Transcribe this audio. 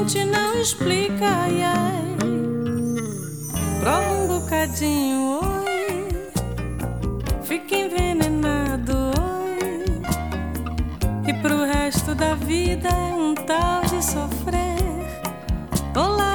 mente não explica, ai, ai. Prova um bocadinho, oi. Fica envenenado, oi. E pro resto da vida é um tal de sofrer. Olá.